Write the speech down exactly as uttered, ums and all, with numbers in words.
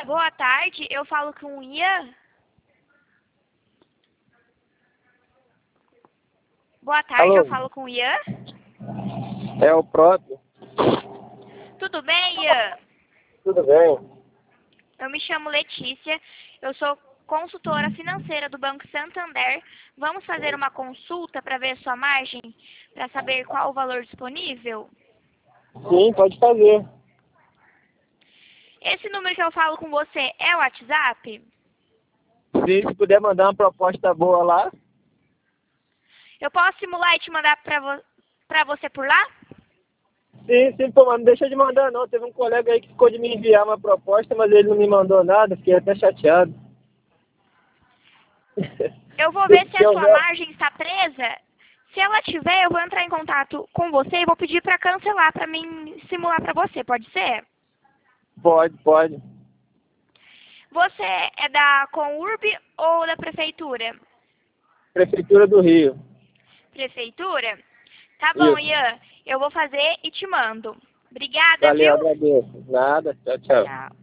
Boa tarde, eu falo com o Ian. Boa tarde, Alô? eu falo com o Ian. É o próprio. Tudo bem, Ian? Tudo bem? Eu me chamo Letícia, eu sou consultora financeira do Banco Santander. Vamos fazer uma consulta para ver sua margem, para saber qual o valor disponível? Sim, pode fazer. Esse número que eu falo com você é o WhatsApp? Se, se puder mandar uma proposta boa lá, Eu posso simular e te mandar para vo para você por lá? sim, sim, pô, mas não deixa de mandar não. Teve um colega aí que ficou de me enviar uma proposta, mas ele não me mandou nada, fiquei até chateado. Eu vou ver se Se a sua houver- margem está presa. Se ela tiver, eu vou entrar em contato com você e vou pedir para cancelar, para mim simular para você, pode ser? Pode, pode. Você é da Conurb ou da Prefeitura? Prefeitura do Rio. Prefeitura? Tá bom, Isso. Ian. Eu vou fazer e te mando. Obrigada, Valeu, viu? agradeço. Nada, tchau, tchau. Tchau.